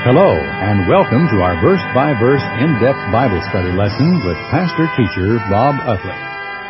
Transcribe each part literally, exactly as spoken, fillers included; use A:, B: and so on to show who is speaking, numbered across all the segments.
A: Hello, and welcome to our verse-by-verse in-depth Bible study lesson with Pastor-Teacher Bob Utley.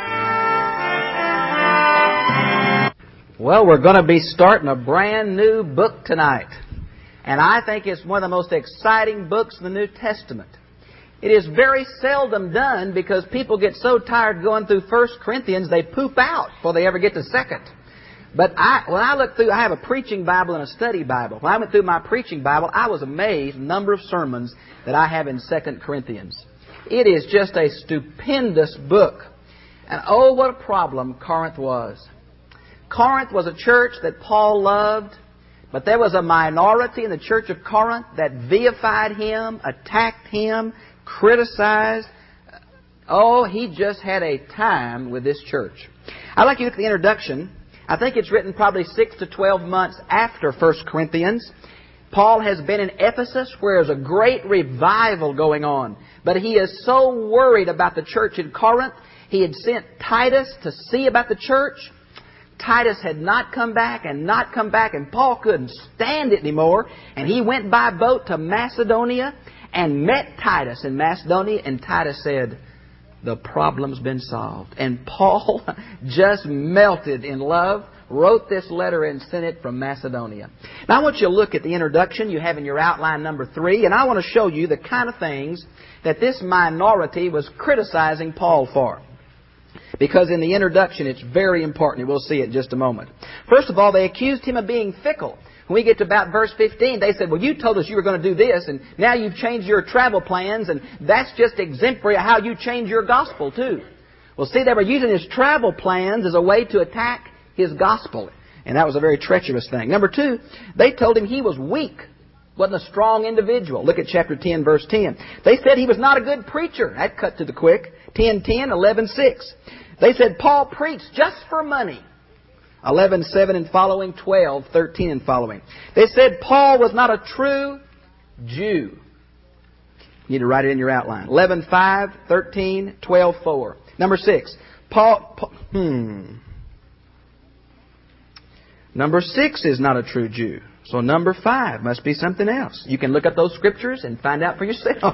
B: Well, we're going to be starting a brand new book tonight. And I think it's one of the most exciting books in the New Testament. It is very seldom done because people get so tired going through First Corinthians, they poop out before they ever get to Second. But I, when I look through, I have a preaching Bible and a study Bible. When I went through my preaching Bible, I was amazed at the number of sermons that I have in Second Corinthians. It is just a stupendous book. And oh, what a problem Corinth was. Corinth was a church that Paul loved, but there was a minority in the church of Corinth that vilified him, attacked him, criticized. Oh, he just had a time with this church. I'd like you to look at the introduction. I think it's written probably six to twelve months after First Corinthians. Paul has been in Ephesus where there's a great revival going on. But he is so worried about the church in Corinth. He had sent Titus to see about the church. Titus had not come back and not come back, and Paul couldn't stand it anymore. And he went by boat to Macedonia and met Titus in Macedonia, and Titus said, the problem's been solved. And Paul just melted in love, wrote this letter and sent it from Macedonia. Now I want you to look at the introduction you have in your outline number three, and I want to show you the kind of things that this minority was criticizing Paul for. Because in the introduction it's very important. We'll see it in just a moment. First of all, they accused him of being fickle. When we get to about verse fifteen, they said, well, you told us you were going to do this, and now you've changed your travel plans, and that's just exemplary of how you change your gospel, too. Well, see, they were using his travel plans as a way to attack his gospel, and that was a very treacherous thing. Number two, they told him he was weak, wasn't a strong individual. Look at chapter ten, verse ten. They said he was not a good preacher. That cut to the quick. ten ten, eleven six. They said Paul preached just for money. eleven seven and following, twelve thirteen and following. They said Paul was not a true Jew. You need to write it in your outline. eleven five, thirteen, twelve four. Number six. Paul, Paul hmm. Number six is not a true Jew. So number five must be something else. You can look up those scriptures and find out for yourself.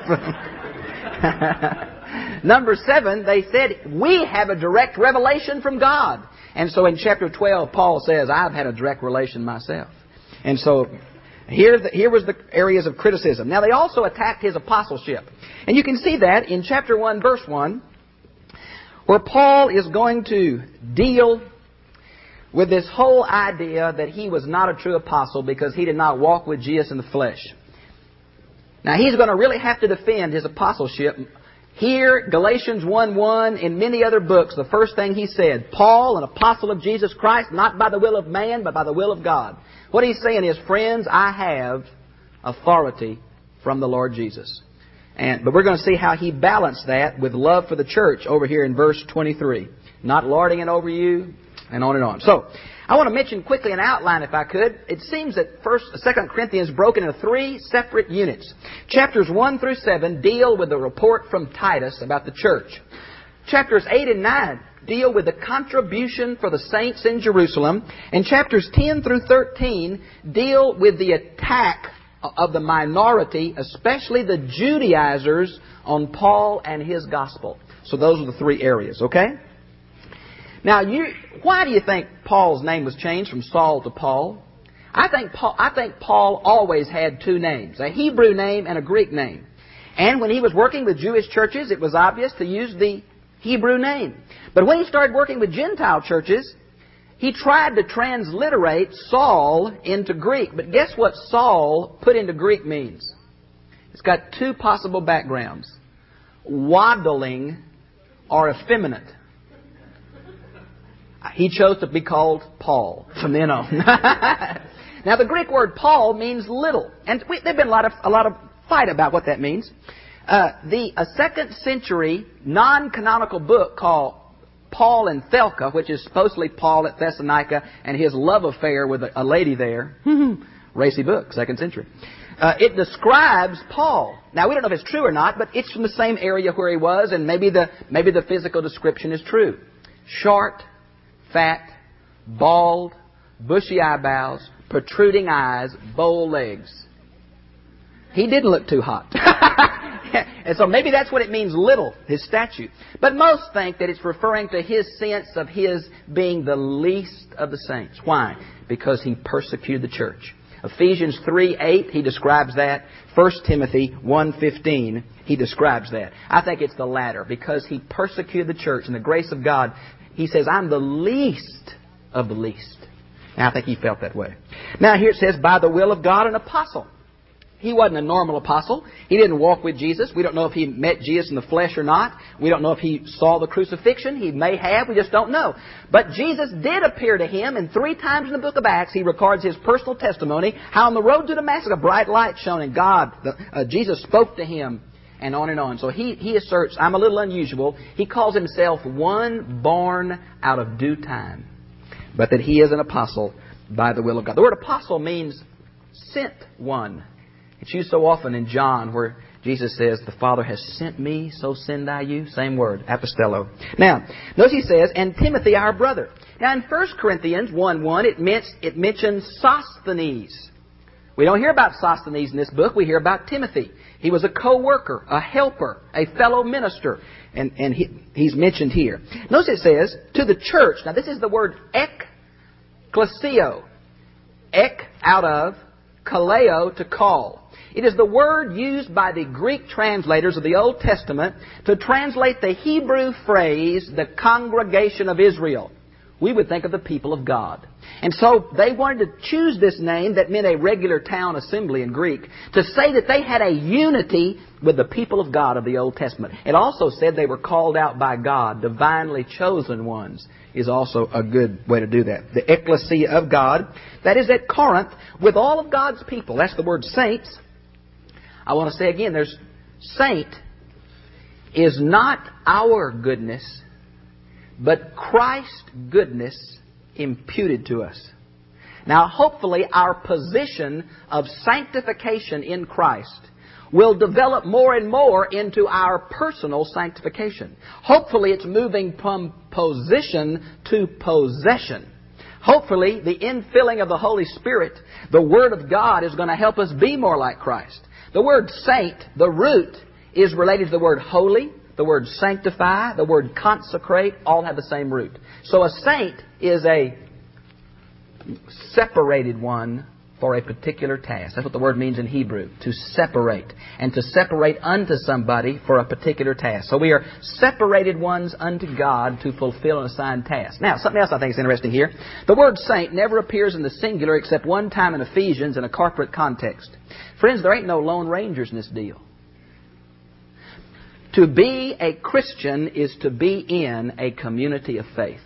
B: Number seven, they said, we have a direct revelation from God. And so in chapter twelve, Paul says, I've had a direct relation myself. And so here, the, here was the areas of criticism. Now, they also attacked his apostleship. And you can see that in chapter one, verse one, where Paul is going to deal with this whole idea that he was not a true apostle because he did not walk with Jesus in the flesh. Now, he's going to really have to defend his apostleship. Here, Galatians one one, in many other books, the first thing he said, Paul, an apostle of Jesus Christ, not by the will of man, but by the will of God. What he's saying is, friends, I have authority from the Lord Jesus. And But we're going to see how he balanced that with love for the church over here in verse twenty-three. Not lording it over you, and on and on. So, I want to mention quickly an outline, if I could. It seems that First, Second Corinthians is broken into three separate units. Chapters one through seven deal with the report from Titus about the church. Chapters eight and nine deal with the contribution for the saints in Jerusalem. And chapters ten through thirteen deal with the attack of the minority, especially the Judaizers, on Paul and his gospel. So those are the three areas, okay? Now, you, why do you think Paul's name was changed from Saul to Paul? I think Paul, I think Paul always had two names, a Hebrew name and a Greek name. And when he was working with Jewish churches, it was obvious to use the Hebrew name. But when he started working with Gentile churches, he tried to transliterate Saul into Greek. But guess what Saul put into Greek means? It's got two possible backgrounds. Waddling or effeminate. He chose to be called Paul from then on. Now, the Greek word Paul means little. And we, there's been a lot of, a lot of fight about what that means. Uh, the a second century non-canonical book called Paul and Thelka, which is supposedly Paul at Thessalonica and his love affair with a, a lady there. Racy book, second century. Uh, it describes Paul. Now, we don't know if it's true or not, but it's from the same area where he was, and maybe the, maybe the physical description is true. Short, fat, bald, bushy eyebrows, protruding eyes, bow legs. He didn't look too hot. And so maybe that's what it means, little, his statute. But most think that it's referring to his sense of his being the least of the saints. Why? Because he persecuted the church. Ephesians three eight, he describes that. First Timothy one fifteen, he describes that. I think it's the latter. Because he persecuted the church in the grace of God, he says, I'm the least of the least. And I think he felt that way. Now here it says, by the will of God, an apostle. He wasn't a normal apostle. He didn't walk with Jesus. We don't know if he met Jesus in the flesh or not. We don't know if he saw the crucifixion. He may have. We just don't know. But Jesus did appear to him, and three times in the book of Acts he records his personal testimony, how on the road to Damascus a bright light shone, and God, the, uh, Jesus spoke to him, and on and on. So he, he asserts, I'm a little unusual. He calls himself one born out of due time, but that he is an apostle by the will of God. The word apostle means sent one. It's used so often in John where Jesus says, the Father has sent me, so send I you. Same word, apostello. Now, notice he says, and Timothy our brother. Now in First Corinthians one one, it, meant, it mentions Sosthenes. We don't hear about Sosthenes in this book. We hear about Timothy. He was a co-worker, a helper, a fellow minister. And, and he, he's mentioned here. Notice it says, to the church. Now this is the word ekklesia. Ek, out of, kaleo, to call. It is the word used by the Greek translators of the Old Testament to translate the Hebrew phrase, the congregation of Israel. We would think of the people of God. And so they wanted to choose this name that meant a regular town assembly in Greek to say that they had a unity with the people of God of the Old Testament. It also said they were called out by God, divinely chosen ones, is also a good way to do that. The ecclesia of God, that is at Corinth, with all of God's people. That's the word saints. I want to say again, there's saint is not our goodness, but Christ's goodness imputed to us. Now, hopefully, our position of sanctification in Christ will develop more and more into our personal sanctification. Hopefully, it's moving from position to possession. Hopefully, the infilling of the Holy Spirit, the Word of God, is going to help us be more like Christ. The word saint, the root, is related to the word holy, the word sanctify, the word consecrate, all have the same root. So a saint is a separated one for a particular task. That's what the word means in Hebrew, to separate. And to separate unto somebody for a particular task. So we are separated ones unto God to fulfill an assigned task. Now, something else I think is interesting here. The word saint never appears in the singular except one time in Ephesians in a corporate context. Friends, there ain't no lone rangers in this deal. To be a Christian is to be in a community of faith.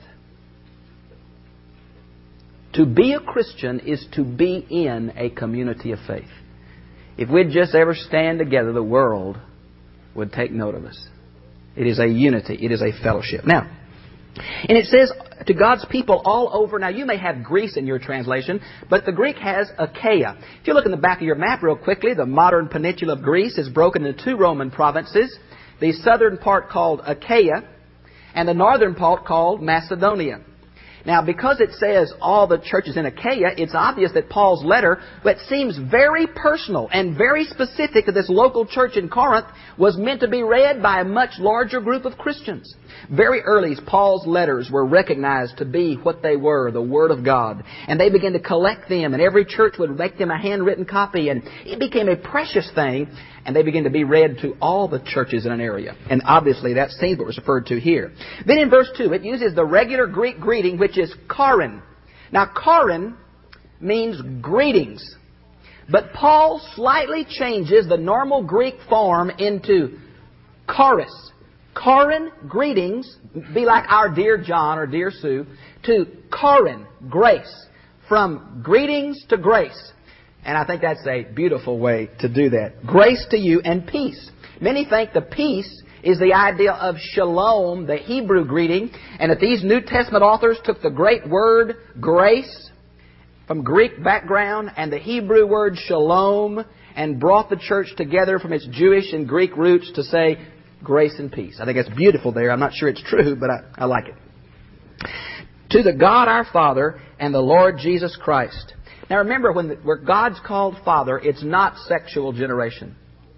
B: To be a Christian is to be in a community of faith. If we'd just ever stand together, the world would take note of us. It is a unity. It is a fellowship. Now, and it says to God's people all over. Now, you may have Greece in your translation, but the Greek has Achaia. If you look in the back of your map real quickly, the modern peninsula of Greece is broken into two Roman provinces. The southern part called Achaia, and the northern part called Macedonia. Now, because it says all the churches in Achaia, it's obvious that Paul's letter, that seems very personal and very specific to this local church in Corinth, was meant to be read by a much larger group of Christians. Very early, Paul's letters were recognized to be what they were, the Word of God. And they began to collect them, and every church would make them a handwritten copy, and it became a precious thing, and they began to be read to all the churches in an area. And obviously, that seems what was referred to here. Then in verse two, it uses the regular Greek greeting, which is Charin. Now, Charin means greetings. But Paul slightly changes the normal Greek form into charis. Charin, greetings, be like our dear John or dear Sue, to Charin, grace. From greetings to grace. And I think that's a beautiful way to do that. Grace to you and peace. Many think the peace is the idea of shalom, the Hebrew greeting, and that these New Testament authors took the great word grace from Greek background and the Hebrew word shalom and brought the church together from its Jewish and Greek roots to say grace and peace. I think that's beautiful there. I'm not sure it's true, but I, I like it. To the God our Father and the Lord Jesus Christ. Now remember, when the, where God's called Father, it's not sexual generation.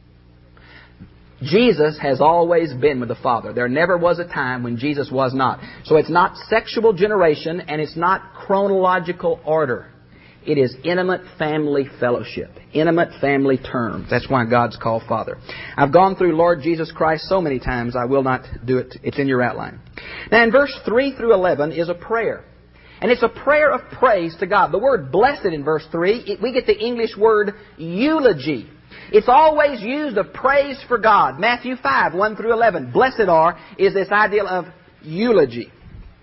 B: Jesus has always been with the Father. There never was a time when Jesus was not. So it's not sexual generation, and it's not chronological order. It is intimate family fellowship. Intimate family terms. That's why God's called Father. I've gone through Lord Jesus Christ so many times, I will not do it. It's in your outline. Now in verse three through eleven is a prayer. And it's a prayer of praise to God. The word blessed in verse three, it, we get the English word eulogy. It's always used of praise for God. Matthew five, one through eleven. Blessed are is this idea of eulogy.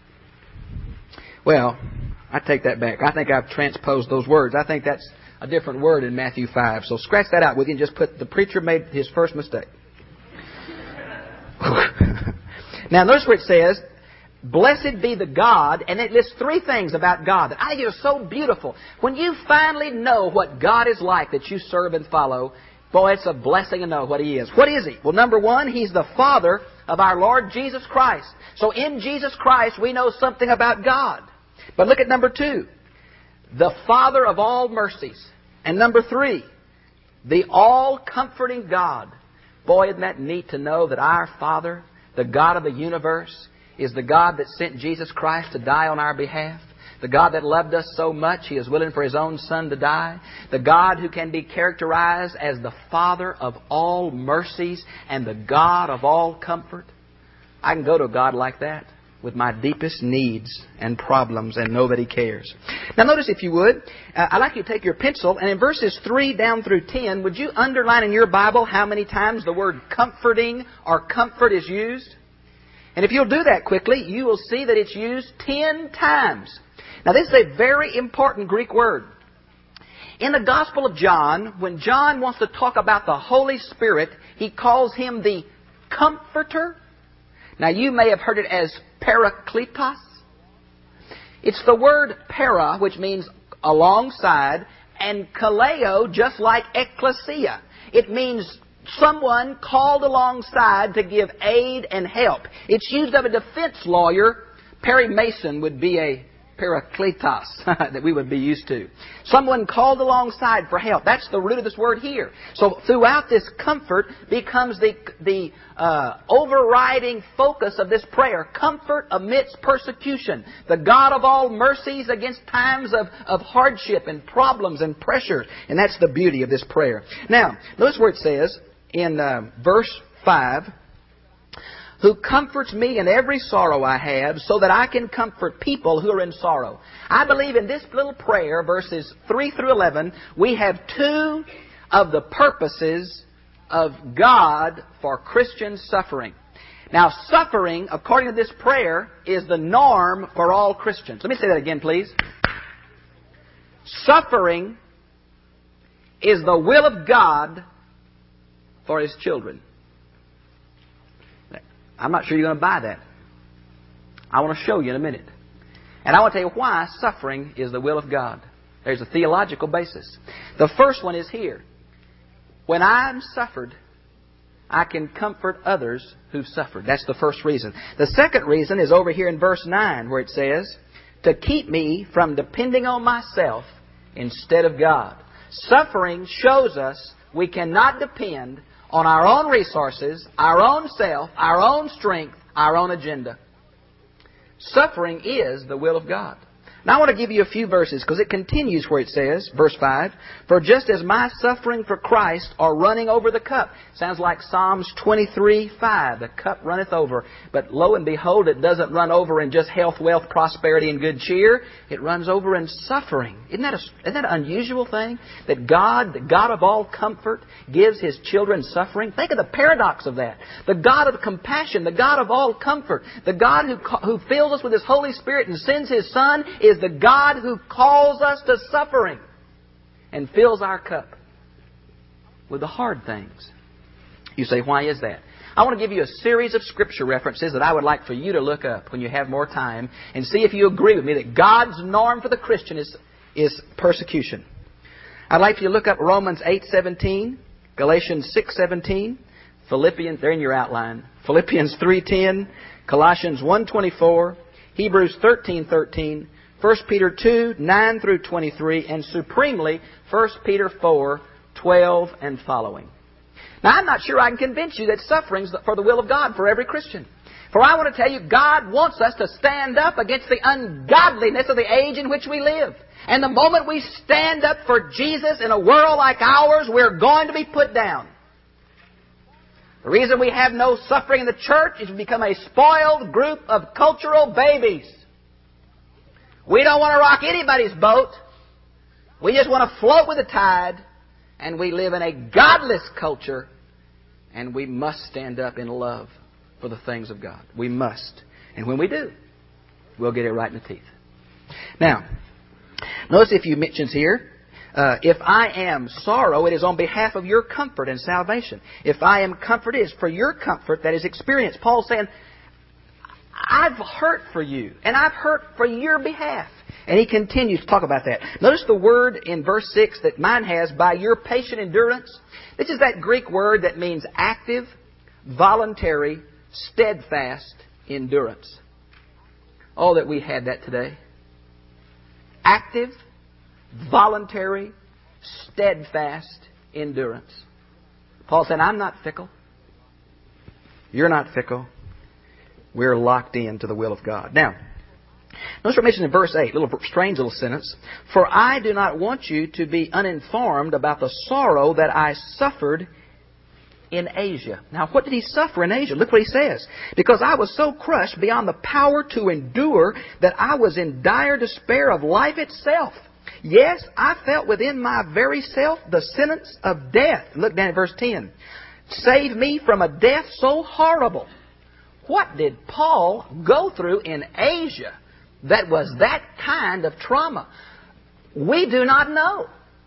B: Well, I take that back. I think I've transposed those words. I think that's a different word in Matthew five. So scratch that out with you and just put the preacher made his first mistake. Now notice where it says, blessed be the God, and it lists three things about God that I think are so beautiful. When you finally know what God is like that you serve and follow, boy, it's a blessing to know what He is. What is He? Well, number one, He's the Father of our Lord Jesus Christ. So in Jesus Christ, we know something about God. But look at number two, the Father of all mercies. And number three, the all-comforting God. Boy, isn't that neat to know that our Father, the God of the universe, is the God that sent Jesus Christ to die on our behalf. The God that loved us so much, He is willing for His own Son to die. The God who can be characterized as the Father of all mercies and the God of all comfort. I can go to a God like that with my deepest needs and problems and know that He cares. Now notice, if you would, uh, I'd like you to take your pencil, and in verses three down through ten, would you underline in your Bible how many times the word comforting or comfort is used? And if you'll do that quickly, you will see that it's used ten times. Now this is a very important Greek word. In the Gospel of John, when John wants to talk about the Holy Spirit, he calls Him the Comforter. Now you may have heard it as Parakletos. It's the word para, which means alongside, and kaleo, just like ecclesia. It means someone called alongside to give aid and help. It's used of a defense lawyer. Perry Mason would be a Parakletos that we would be used to. Someone called alongside for help. That's the root of this word here. So throughout this, comfort becomes the, the uh, overriding focus of this prayer. Comfort amidst persecution. The God of all mercies against times of, of hardship and problems and pressure. And that's the beauty of this prayer. Now, notice where it says in uh, verse five, who comforts me in every sorrow I have, so that I can comfort people who are in sorrow. I believe in this little prayer, verses three through eleven, we have two of the purposes of God for Christian suffering. Now, suffering, according to this prayer, is the norm for all Christians. Let me say that again, please. Suffering is the will of God for His children. I'm not sure you're going to buy that. I want to show you in a minute. And I want to tell you why suffering is the will of God. There's a theological basis. The first one is here. When I'm suffered, I can comfort others who've suffered. That's the first reason. The second reason is over here in verse nine, where it says, to keep me from depending on myself instead of God. Suffering shows us we cannot depend on our own resources, our own self, our own strength, our own agenda. Suffering is the will of God. Now I want to give you a few verses because it continues where it says, verse five, for just as my suffering for Christ are running over the cup. Sounds like Psalms twenty-three five. The cup runneth over. But lo and behold, it doesn't run over in just health, wealth, prosperity, and good cheer. It runs over in suffering. Isn't that, a, isn't that an unusual thing? That God, the God of all comfort, gives His children suffering? Think of the paradox of that. The God of compassion, the God of all comfort, the God who, who fills us with His Holy Spirit and sends His Son is the God who calls us to suffering and fills our cup with the hard things. You say, why is that? I want to give you a series of Scripture references that I would like for you to look up when you have more time and see if you agree with me that God's norm for the Christian is, is persecution. I'd like for you to look up Romans eight seventeen, Galatians six seventeen, Philippians, they're in your outline, Philippians three ten, Colossians one twenty-four, Hebrews thirteen thirteen, First Peter two, nine through twenty-three, and supremely, First Peter four, twelve and following. Now, I'm not sure I can convince you that suffering's for the will of God for every Christian. For I want to tell you, God wants us to stand up against the ungodliness of the age in which we live. And the moment we stand up for Jesus in a world like ours, we're going to be put down. The reason we have no suffering in the church is we become a spoiled group of cultural babies. We don't want to rock anybody's boat. We just want to float with the tide. And we live in a godless culture. And we must stand up in love for the things of God. We must. And when we do, we'll get it right in the teeth. Now, notice a few mentions here. Uh, if I am sorrow, it is on behalf of your comfort and salvation. If I am comfort, it is for your comfort that is experienced. Paul's saying, I've hurt for you, and I've hurt for your behalf. And he continues to talk about that. Notice the word in verse six that mine has, by your patient endurance. This is that Greek word that means active, voluntary, steadfast endurance. Oh, that we had that today. Active, voluntary, steadfast endurance. Paul said, I'm not fickle. You're not fickle. We're locked in to the will of God. Now, notice what mentioned in verse eight, a little strange little sentence. For I do not want you to be uninformed about the sorrow that I suffered in Asia. Now, what did he suffer in Asia? Look what he says. Because I was so crushed beyond the power to endure that I was in dire despair of life itself. Yes, I felt within my very self the sentence of death. Look down at verse ten. Save me from a death so horrible. What did Paul go through in Asia that was that kind of trauma? We do not know.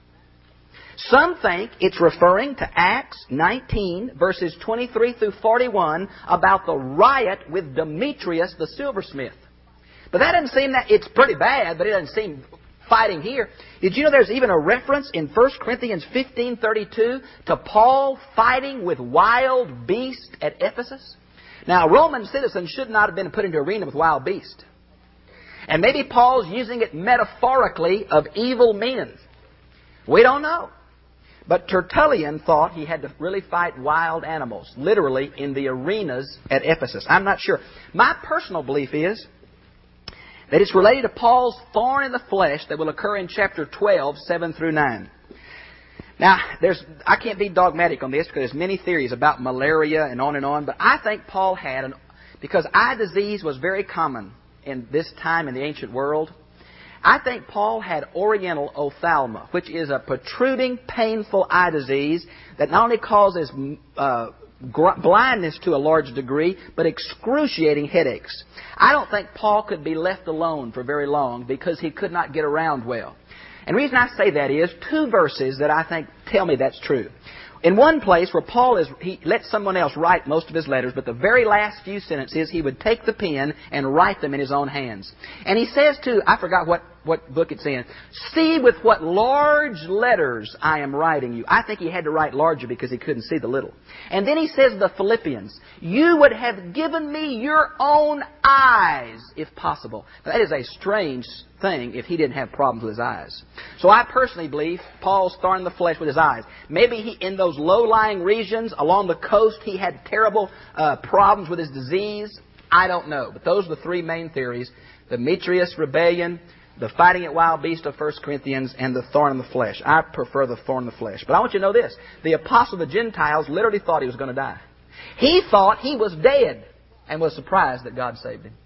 B: Some think it's referring to Acts nineteen, verses twenty-three through forty-one, about the riot with Demetrius the silversmith. But that doesn't seem that, it's pretty bad, but it doesn't seem fighting here. Did you know there's even a reference in First Corinthians fifteen thirty-two to Paul fighting with wild beasts at Ephesus? Now, Roman citizens should not have been put into arena with wild beasts. And maybe Paul's using it metaphorically of evil men. We don't know. But Tertullian thought he had to really fight wild animals, literally in the arenas at Ephesus. I'm not sure. My personal belief is that it's related to Paul's thorn in the flesh that will occur in chapter twelve, seven through nine. Now, there's I can't be dogmatic on this because there's many theories about malaria and on and on, but I think Paul had, an because eye disease was very common in this time in the ancient world, I think Paul had oriental ophthalma, which is a protruding, painful eye disease that not only causes uh, blindness to a large degree, but excruciating headaches. I don't think Paul could be left alone for very long because he could not get around well. And the reason I say that is two verses that I think tell me that's true. In one place where Paul is, he lets someone else write most of his letters, but the very last few sentences he would take the pen and write them in his own hands. And he says to, I forgot what, what book it's in, see with what large letters I am writing you. I think he had to write larger because he couldn't see the little. And then he says to the Philippians, you would have given me your own eyes if possible. Now, that is a strange thing if he didn't have problems with his eyes. So I personally believe Paul's thorn in the flesh with his eyes. Maybe he, in those low-lying regions along the coast, he had terrible uh, problems with his disease. I don't know. But those are the three main theories. The Demetrius rebellion, the fighting at wild beast of First Corinthians, and the thorn in the flesh. I prefer the thorn in the flesh. But I want you to know this. The apostle of the Gentiles literally thought he was going to die. He thought he was dead and was surprised that God saved him.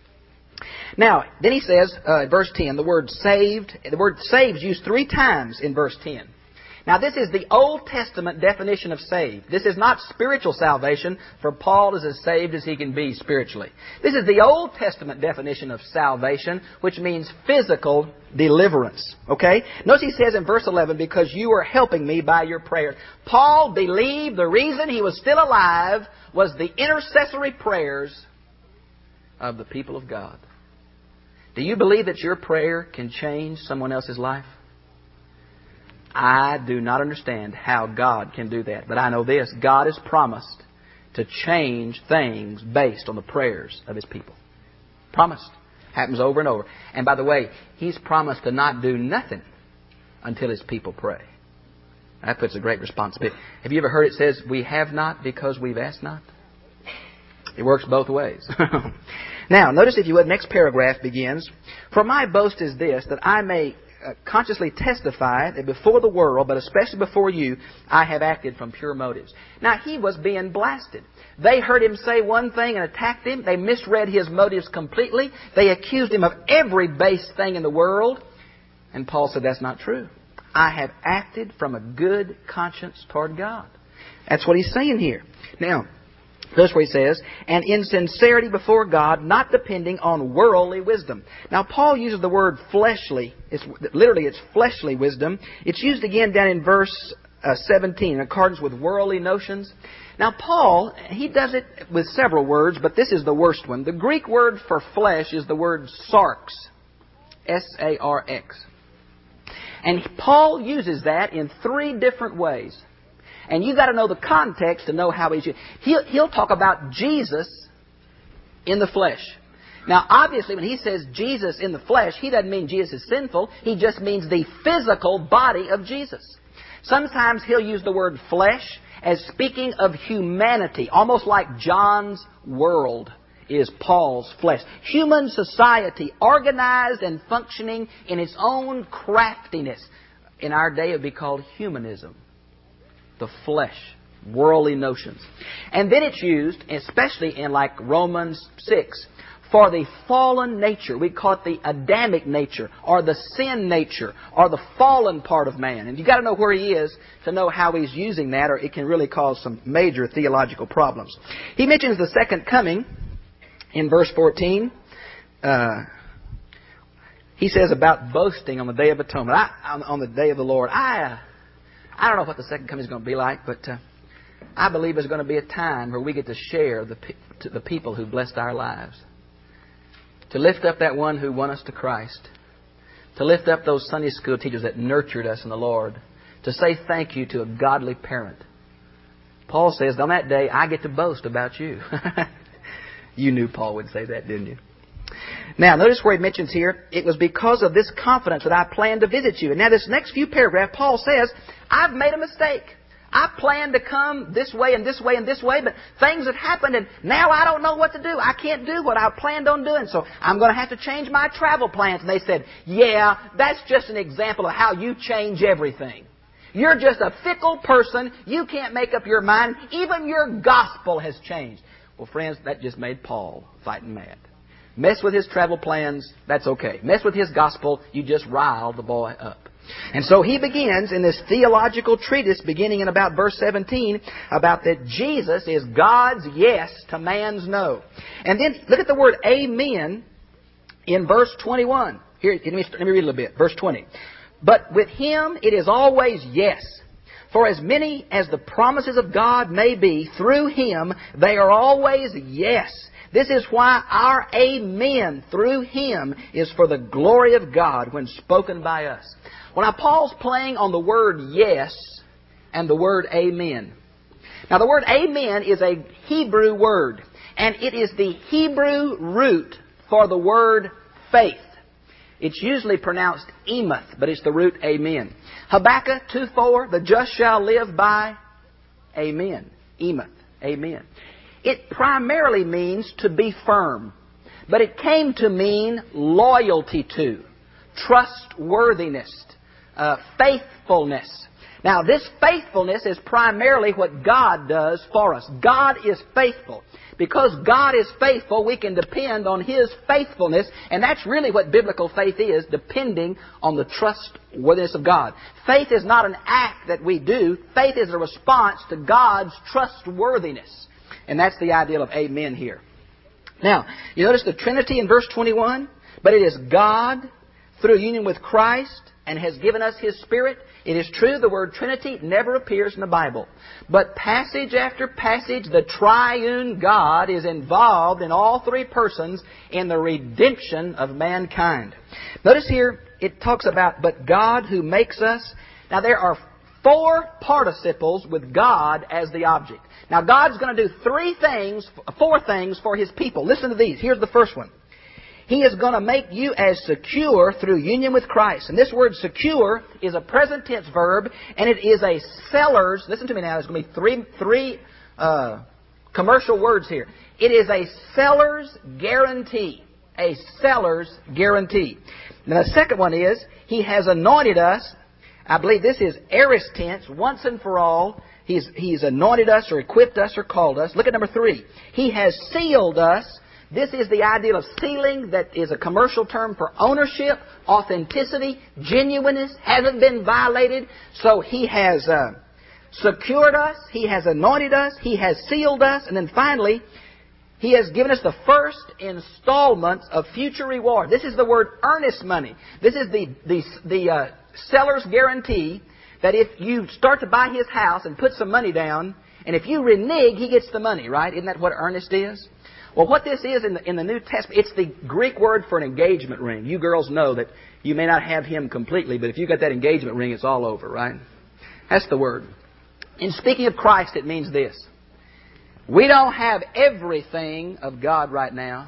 B: Now, then he says, uh, verse ten, the word saved. The word saved is used three times in verse ten. Now, this is the Old Testament definition of saved. This is not spiritual salvation, for Paul is as saved as he can be spiritually. This is the Old Testament definition of salvation, which means physical deliverance. Okay? Notice he says in verse eleven, because you are helping me by your prayer. Paul believed the reason he was still alive was the intercessory prayers of the people of God. Do you believe that your prayer can change someone else's life? I do not understand how God can do that. But I know this. God has promised to change things based on the prayers of His people. Promised. Happens over and over. And by the way, He's promised to not do nothing until His people pray. That puts a great responsibility. Have you ever heard it says, we have not because we've asked not? It works both ways. Now, notice if you would, next paragraph begins, for my boast is this, that I may uh, consciously testify that before the world, but especially before you, I have acted from pure motives. Now, he was being blasted. They heard him say one thing and attacked him. They misread his motives completely. They accused him of every base thing in the world. And Paul said, that's not true. I have acted from a good conscience toward God. That's what he's saying here. Now, notice where he says, and in sincerity before God, not depending on worldly wisdom. Now, Paul uses the word fleshly. It's, literally, it's fleshly wisdom. It's used again down in verse uh, seventeen, in accordance with worldly notions. Now, Paul, he does it with several words, but this is the worst one. The Greek word for flesh is the word sarx. S A R X. And Paul uses that in three different ways. And you've got to know the context to know how he's used. He'll, he'll talk about Jesus in the flesh. Now, obviously, when he says Jesus in the flesh, he doesn't mean Jesus is sinful. He just means the physical body of Jesus. Sometimes he'll use the word flesh as speaking of humanity, almost like John's world is Paul's flesh. Human society, organized and functioning in its own craftiness. In our day, it would be called humanism. The flesh, worldly notions. And then it's used, especially in like Romans six, for the fallen nature. We call it the Adamic nature, or the sin nature, or the fallen part of man. And you've got to know where he is to know how he's using that, or it can really cause some major theological problems. He mentions the second coming in verse fourteen. Uh, he says about boasting on the Day of Atonement. I, on, on the Day of the Lord. I... Uh, I don't know what the second coming is going to be like, but uh, I believe there's going to be a time where we get to share the, pe- to the people who blessed our lives. To lift up that one who won us to Christ. To lift up those Sunday school teachers that nurtured us in the Lord. To say thank you to a godly parent. Paul says, on that day, I get to boast about you. You knew Paul would say that, didn't you? Now, notice where he mentions here, it was because of this confidence that I planned to visit you. And now this next few paragraphs, Paul says, I've made a mistake. I planned to come this way and this way and this way, but things have happened and now I don't know what to do. I can't do what I planned on doing, so I'm going to have to change my travel plans. And they said, yeah, that's just an example of how you change everything. You're just a fickle person. You can't make up your mind. Even your gospel has changed. Well, friends, that just made Paul fighting mad. Mess with his travel plans, that's okay. Mess with his gospel, you just rile the boy up. And so he begins in this theological treatise, beginning in about verse seventeen, about that Jesus is God's yes to man's no. And then look at the word amen in verse twenty-one. Here, let me, let me read a little bit. Verse twenty. But with him it is always yes. For as many as the promises of God may be, through him they are always yes. This is why our amen through him is for the glory of God when spoken by us. Well, now Paul's playing on the word yes and the word amen. Now the word amen is a Hebrew word, and it is the Hebrew root for the word faith. It's usually pronounced emoth, but it's the root amen. Habakkuk two four, the just shall live by amen. Emoth, amen. It primarily means to be firm, but it came to mean loyalty to, trustworthiness, uh, faithfulness. Now, this faithfulness is primarily what God does for us. God is faithful. Because God is faithful, we can depend on His faithfulness, and that's really what biblical faith is, depending on the trustworthiness of God. Faith is not an act that we do. Faith is a response to God's trustworthiness. And that's the ideal of amen here. Now, you notice the Trinity in verse twenty-one? But it is God, through union with Christ, and has given us His Spirit. It is true the word Trinity never appears in the Bible. But passage after passage, the triune God is involved in all three persons in the redemption of mankind. Notice here, it talks about, but God who makes us. Now there are four participles with God as the object. Now God's going to do three things, four things for His people. Listen to these. Here's the first one. He is going to make you as secure through union with Christ. And this word secure is a present tense verb, and it is a seller's, listen to me now, there's going to be three, three uh, commercial words here. It is a seller's guarantee. A seller's guarantee. Now the second one is, He has anointed us. I believe this is aorist tense, once and for all. He's, he's anointed us or equipped us or called us. Look at number three. He has sealed us. This is the idea of sealing that is a commercial term for ownership, authenticity, genuineness, hasn't been violated. So He has uh, secured us, He has anointed us, He has sealed us, and then finally, He has given us the first installments of future reward. This is the word earnest money. This is the, the, the uh, seller's guarantee that if you start to buy his house and put some money down, and if you renege, he gets the money, right? Isn't that what earnest is? Well, what this is in the, in the New Testament, it's the Greek word for an engagement ring. You girls know that you may not have him completely, but if you got that engagement ring, it's all over, right? That's the word. In speaking of Christ, it means this. We don't have everything of God right now,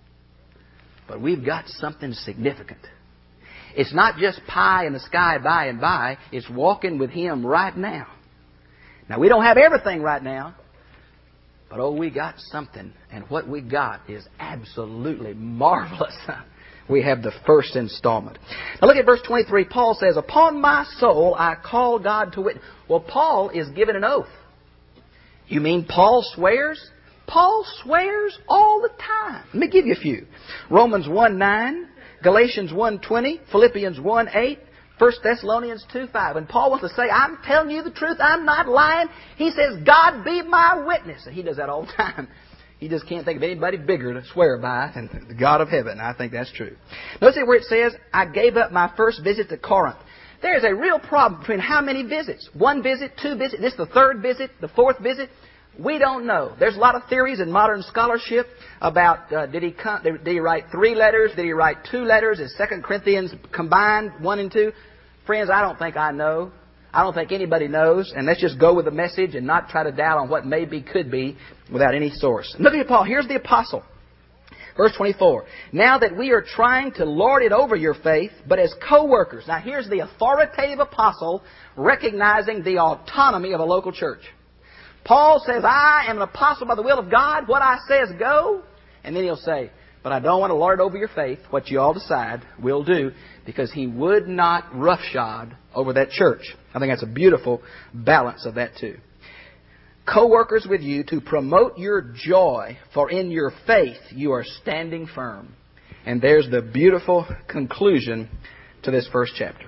B: but we've got something significant. It's not just pie in the sky by and by. It's walking with Him right now. Now, we don't have everything right now, but oh, we got something. And what we got is absolutely marvelous. We have the first installment. Now look at verse twenty-three. Paul says, upon my soul I call God to witness. Well, Paul is given an oath. You mean Paul swears? Paul swears all the time. Let me give you a few. Romans one nine, Galatians one twenty, Philippians one eight, First Thessalonians two five. And Paul wants to say, I'm telling you the truth, I'm not lying. He says, God be my witness. And he does that all the time. He just can't think of anybody bigger to swear by than the God of heaven. I think that's true. Notice where it says, I gave up my first visit to Corinth. There is a real problem between how many visits. One visit, two visits, this is the third visit, the fourth visit. We don't know. There's a lot of theories in modern scholarship about uh, did he come, did he write three letters? Did he write two letters? Is Second Corinthians combined, one and two? Friends, I don't think I know. I don't think anybody knows. And let's just go with the message and not try to doubt on what maybe could be without any source. Look at Paul. Here's the apostle. Verse twenty-four. Now that we are trying to lord it over your faith, but as co-workers. Now here's the authoritative apostle recognizing the autonomy of a local church. Paul says, I am an apostle by the will of God. What I say is go. And then he'll say, but I don't want to lord it over your faith. What you all decide, we'll do. Because he would not roughshod over that church. I think that's a beautiful balance of that too. Co-workers with you to promote your joy, for in your faith you are standing firm. And there's the beautiful conclusion to this first chapter.